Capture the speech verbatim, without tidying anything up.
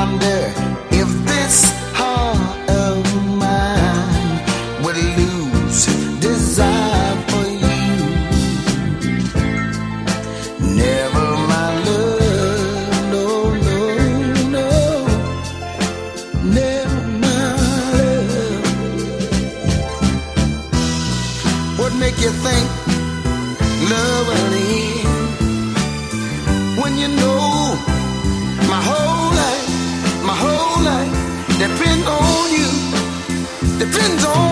wonder if this heart of mine would lose desire for you. Never my love, no, no, no. Never my love. What make you think love will end when you know my whole life, my whole life depends on you, depends on